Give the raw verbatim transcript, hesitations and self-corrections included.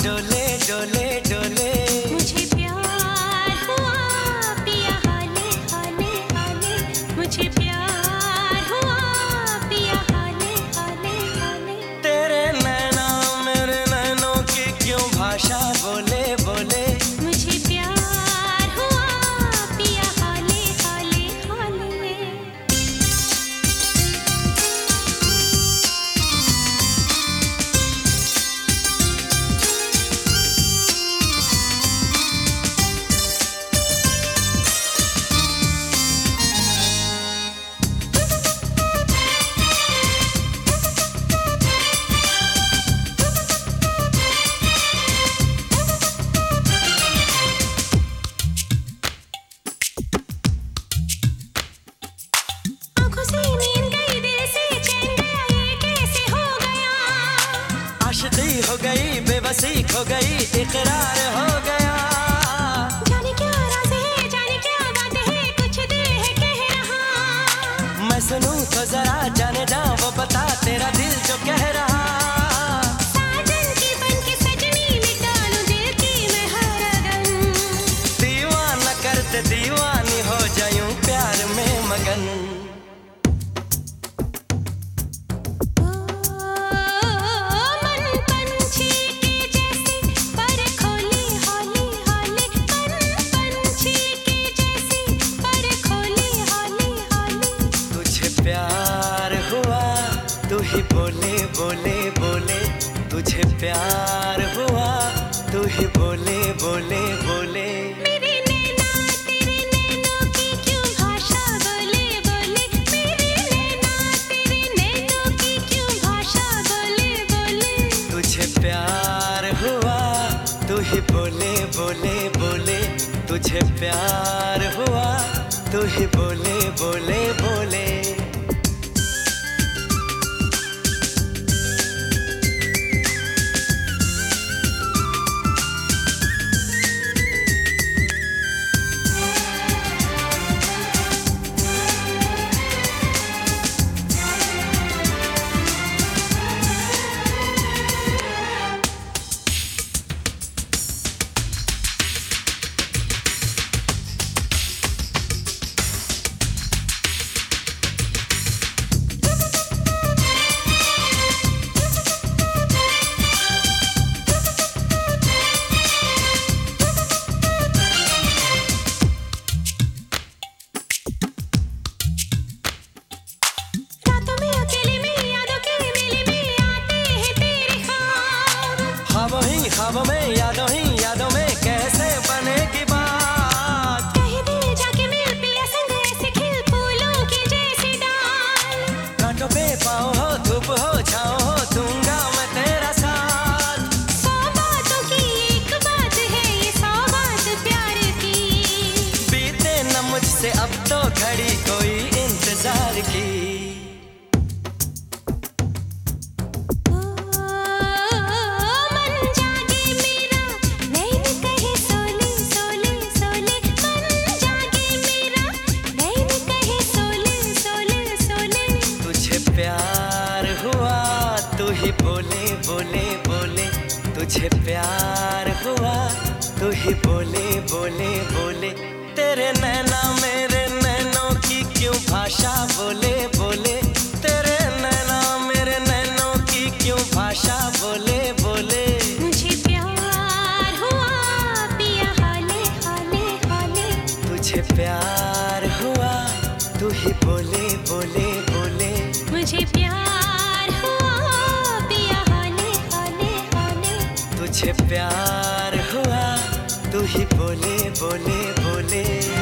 डोले डोले डोले। मुझे प्यार हुआ पिया हाले हाले हाले, मुझे प्यार हुआ पिया हाले हाले हाले। तेरे नैना मेरे नैनों की क्यों भाषा बोले बोले। मुझे प्यार हुआ पिया हाले हाले हाले। आँखों से नींद गई, दिल से चैन गया, ये कैसे हो गया। आशिकी हो गई, बेबसी खो गई, इकरार हो गया। जाने क्या राज है, जाने क्या बात है, कुछ दिल है कह रहा। मैं सुनूं तो जरा जाने जा वो बता तेरा दिल जो कह रहा। साजन की बनके सजनी मिटा लूं दिल की मैं हर अगन। दीवाना करते दीवानी हो जायूं प्यार में मगन। ओ मन पंछी के जैसे पर खोले हौले हौले, मन पंछी के जैसे पर खोले हौले हौले। तुझे प्यार हुआ तू ही बोले बोले बोले। तुझे प्यार हुआ तू ही बोले बोले बोले। मेरे नैना तेरे नैनों की क्यों भाषा बोले बोले। मेरे नैना तेरे नैनों की क्यों भाषा बोले बोले। तुझे प्यार हुआ तू ही बोले बोले बोले। तुझे प्यार हुआ तू ही बोले बोले बोले। रातों में अकेले में यादों के मेले में आते हैं तेरे ख्वाब। ख्वाबों ही ख्वाबों में यादों ही यादों में कैसे बनेगी बात। कहीं दिल जाके मिल पिया संग ऐसे खिल फूलों के जैसे डाल। कांटों पे पाँव हो धूप हो छाँव हो दूंगा मैं तेरा साथ। सौ बातों की एक बात है ये सौ बात प्यार की। बीते न मुझसे अब तो घड़ी कोई इंतजार की। ओ मन जागे मेरा नैन कहे सोले सोले सोले। मन जागे मेरा नैन कहे सोले सोले सोले। तुझे प्यार हुआ तू ही बोले बोले बोले। तुझे प्यार हुआ तू ही बोले बोले बोले। तेरे नैना मेरे नैनों की क्यों भाषा बोले बोले। तेरे नैना मेरे नैनों की क्यों भाषा बोले बोले। मुझे प्यार हुआ पिया हाले हाले हाले। तुझे प्यार हुआ तू ही बोले बोले बोले। मुझे प्यार हुआ पिया हाले हाले हाले। तुझे प्यार हुआ तू ही बोले बोले बोले।